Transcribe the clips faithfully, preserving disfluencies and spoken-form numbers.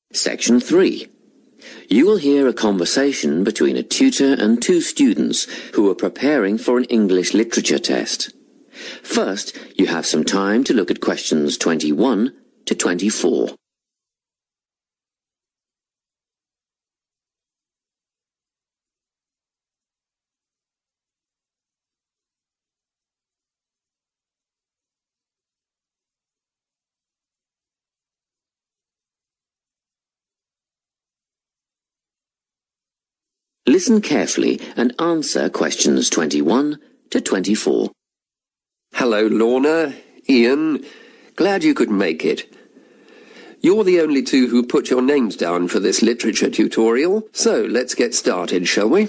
Section three. You will hear a conversation between a tutor and two students who are preparing for an English literature test. First, you have some time to look at questions twenty-one to twenty-four. Listen carefully and answer questions twenty-one to twenty-four. Hello, Lorna, Ian. Glad you could make it. You're the only two who put your names down for this literature tutorial, so let's get started, shall we?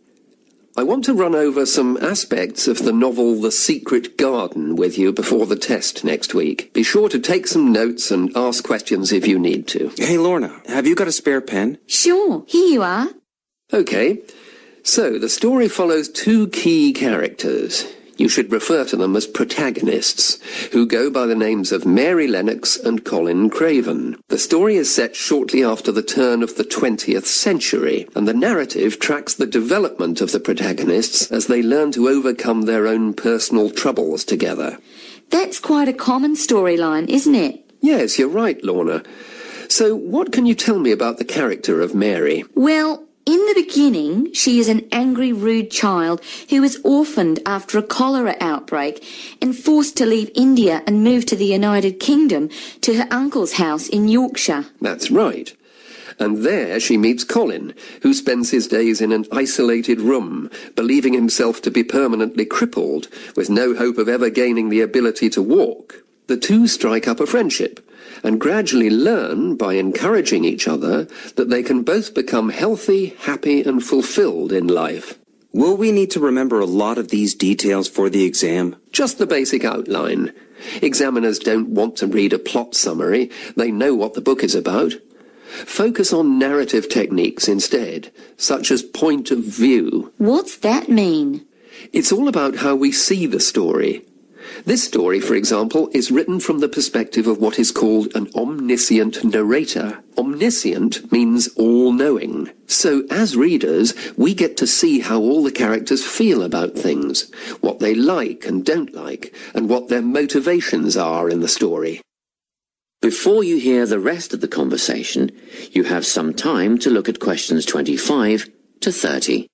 I want to run over some aspects of the novel The Secret Garden with you before the test next week. Be sure to take some notes and ask questions if you need to. Hey, Lorna, have you got a spare pen? Sure, here you are. Okay, so the story follows two key characters. You should refer to them as protagonists, who go by the names of Mary Lennox and Colin Craven. The story is set shortly after the turn of the twentieth century, and the narrative tracks the development of the protagonists as they learn to overcome their own personal troubles together. That's quite a common storyline, isn't it? Yes, you're right, Lorna. So what can you tell me about the character of Mary? Well, in the beginning, she is an angry, rude child who was orphaned after a cholera outbreak and forced to leave India and move to the United Kingdom to her uncle's house in Yorkshire. That's right. And there she meets Colin, who spends his days in an isolated room, believing himself to be permanently crippled, with no hope of ever gaining the ability to walk. The two strike up a friendship, and gradually learn, by encouraging each other, that they can both become healthy, happy, and fulfilled in life. Will we need to remember a lot of these details for the exam? Just the basic outline. Examiners don't want to read a plot summary. They know what the book is about. Focus on narrative techniques instead, such as point of view. What's that mean? It's all about how we see the story. This story, for example, is written from the perspective of what is called an omniscient narrator. Omniscient means all-knowing. So, as readers, we get to see how all the characters feel about things, what they like and don't like, and what their motivations are in the story. Before you hear the rest of the conversation, you have some time to look at questions twenty-five to thirty.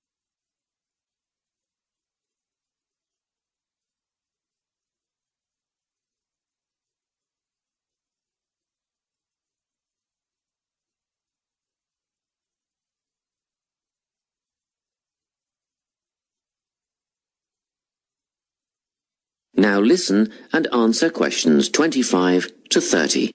Now listen and answer questions twenty-five to thirty.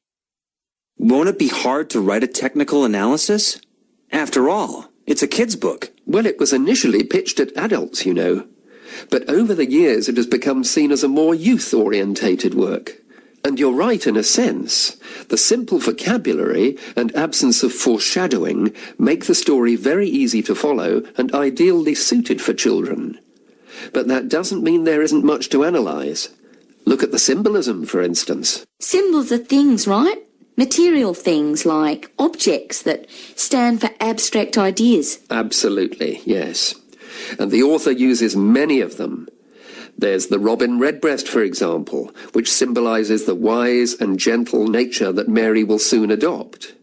Won't it be hard to write a technical analysis? After all, it's a kid's book. Well, it was initially pitched at adults, you know. But over the years it has become seen as a more youth-orientated work. And you're right in a sense. The simple vocabulary and absence of foreshadowing make the story very easy to follow and ideally suited for children. But that doesn't mean there isn't much to analyse. Look at the symbolism, for instance. Symbols are things, right? Material things like objects that stand for abstract ideas. Absolutely, yes. And the author uses many of them. There's the robin redbreast, for example, which symbolises the wise and gentle nature that Mary will soon adopt.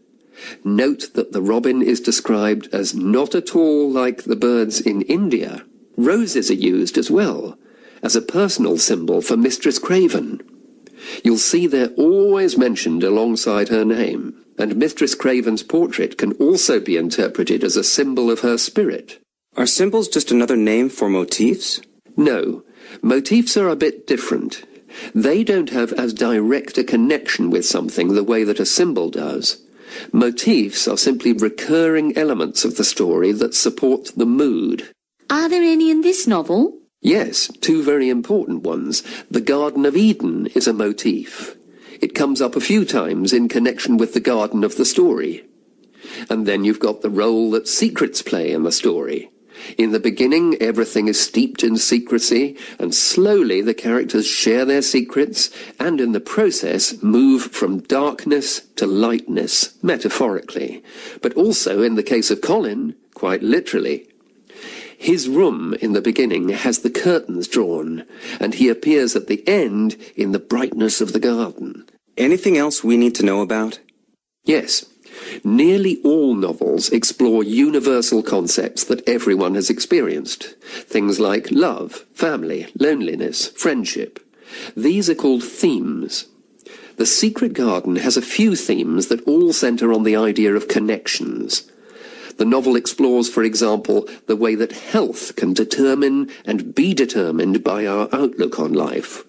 Note that the robin is described as not at all like the birds in India. Roses are used as well, as a personal symbol for Mistress Craven. You'll see they're always mentioned alongside her name, and Mistress Craven's portrait can also be interpreted as a symbol of her spirit. Are symbols just another name for motifs? No, motifs are a bit different. They don't have as direct a connection with something the way that a symbol does. Motifs are simply recurring elements of the story that support the mood. Are there any in this novel? Yes, two very important ones. The Garden of Eden is a motif. It comes up a few times in connection with the garden of the story. And then you've got the role that secrets play in the story. In the beginning, everything is steeped in secrecy, and slowly the characters share their secrets, and in the process move from darkness to lightness, metaphorically, but also, in the case of Colin, quite literally. His room in the beginning has the curtains drawn, and he appears at the end in the brightness of the garden. Anything else we need to know about? Yes. Nearly all novels explore universal concepts that everyone has experienced. Things like love, family, loneliness, friendship. These are called themes. The Secret Garden has a few themes that all centre on the idea of connections. The novel explores, for example, the way that health can determine and be determined by our outlook on life.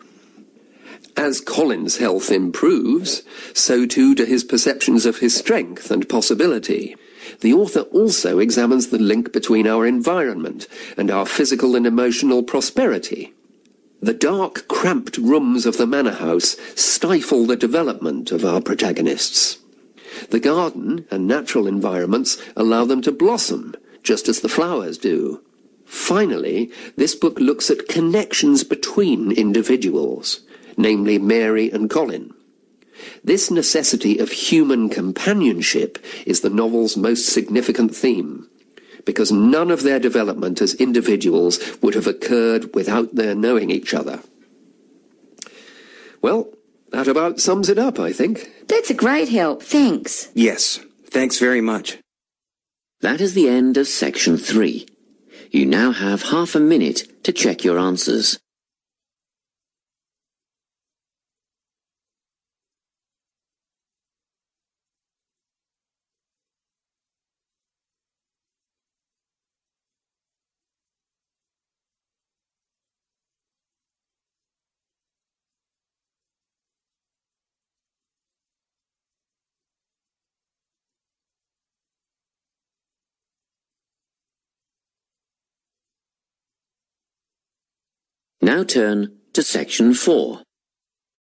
As Colin's health improves, so too do his perceptions of his strength and possibility. The author also examines the link between our environment and our physical and emotional prosperity. The dark, cramped rooms of the manor house stifle the development of our protagonists. The garden and natural environments allow them to blossom, just as the flowers do. Finally, this book looks at connections between individuals, namely Mary and Colin. This necessity of human companionship is the novel's most significant theme, because none of their development as individuals would have occurred without their knowing each other. Well, that about sums it up, I think. That's a great help, thanks. Yes, thanks very much. That is the end of section three. You now have half a minute to check your answers. Now turn to section four.